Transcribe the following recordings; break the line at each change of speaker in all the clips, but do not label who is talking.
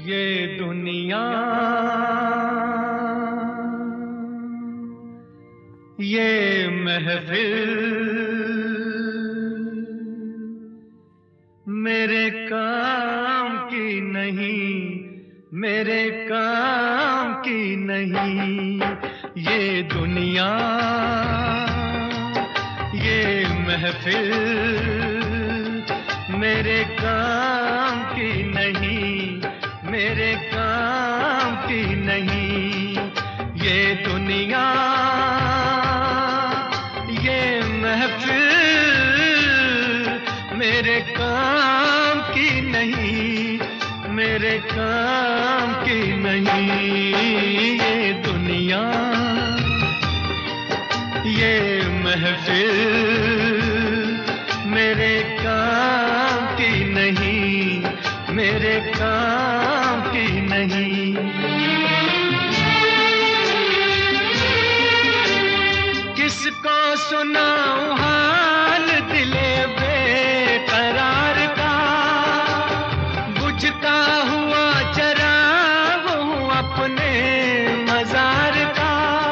ये दुनिया ये महफिल मेरे काम की नहीं, मेरे काम की नहीं। ये दुनिया ये महफिल मेरे काम की नहीं, मेरे काम की नहीं। ये दुनिया ये महफिल मेरे काम की नहीं, मेरे काम की नहीं। ये दुनिया ये महफिल मेरे काम की नहीं, मेरे काम की नहीं। किसको सुनाऊं हाल दिले बेकरार का, बुझता हुआ चराग हूँ अपने मजार का।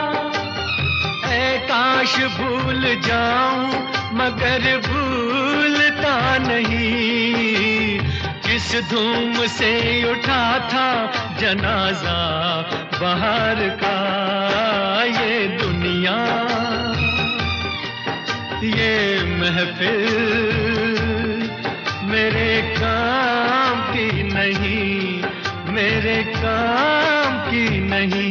ऐ काश भूल जाऊं मगर भूलता नहीं, किस धूम से उठा था जनाजा बहार का। ये दुनिया ये महफिल मेरे काम की नहीं, मेरे काम की नहीं।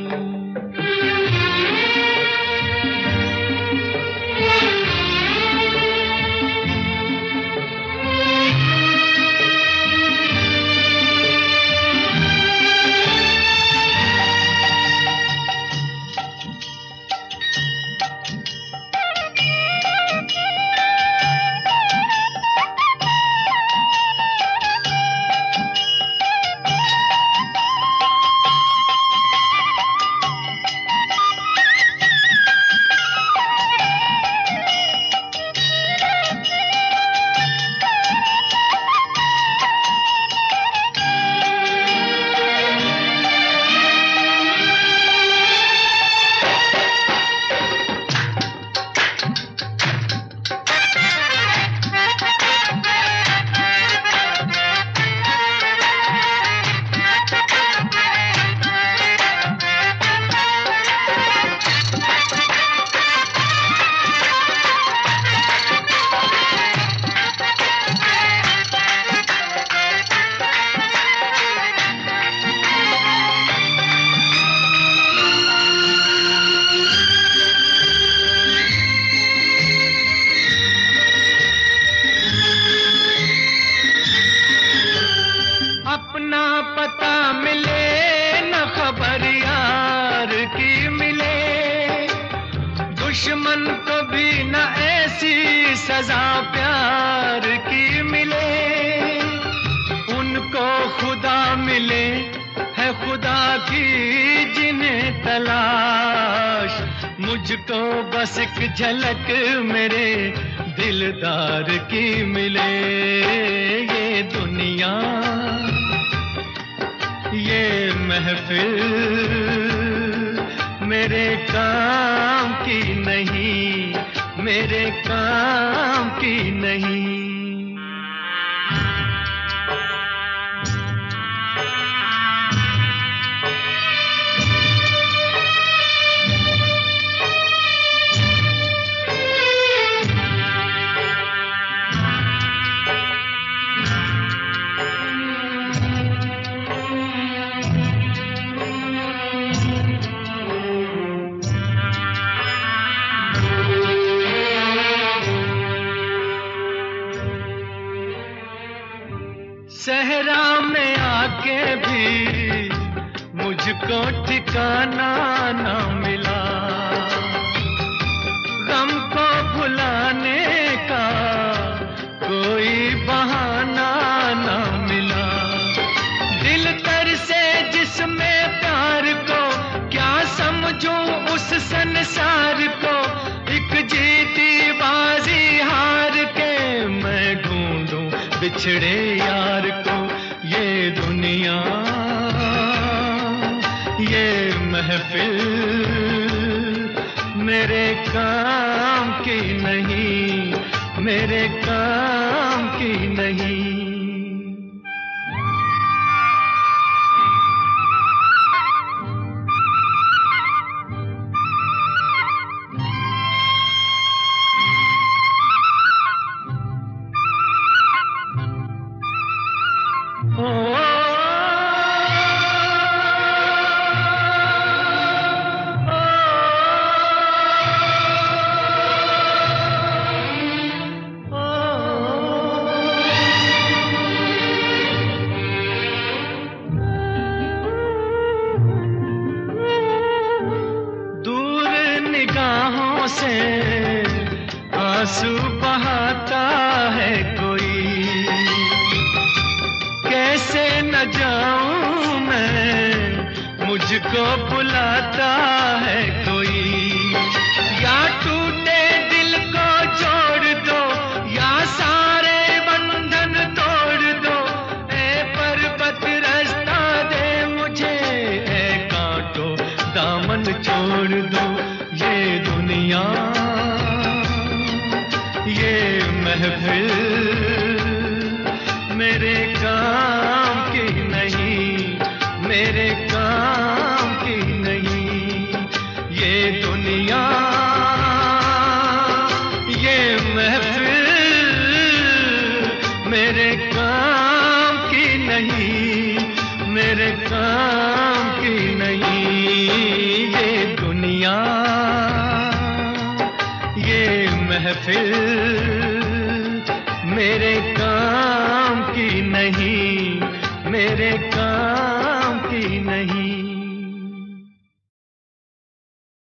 अपना पता मिले न खबर यार की मिले, दुश्मन को भी न ऐसी सजा प्यार की मिले। उनको खुदा मिले है खुदा की जिन्हें तलाश, मुझको बस एक झलक मेरे दिलदार की मिले। ये दुनिया ये महफिल मेरे काम की नहीं, मेरे काम की नहीं। सहरा में आके भी मुझको ठिकाना ना मिला, गम को भुलाने का कोई बहाना ना मिला। दिल तर से जिसमें प्यार को क्या समझूं उस संसार को, एक जीती बाजी हार के मैं ढूंढूं बिछड़े यार को। ये दुनिया, ये महफिल मेरे काम की नहीं, मेरे काम की नहीं। निगाहों से आंसू बहाता है कोई, कैसे न जाऊं मैं, मुझको बुलाता है कोई। या टूटे दिल को जोड़ दो, या सारे बंधन तोड़ दो, ए पर्वत रास्ता दे मुझे, ए कांटो दामन छोड़ दो। ये दुनिया, ये महफिल मेरे काम की नहीं, मेरे काम की नहीं। ये दुनिया, ये महफिल मेरे काम की नहीं, मेरे काम की नहीं। ये दुनिया, ये महफिल मेरे काम की नहीं, मेरे काम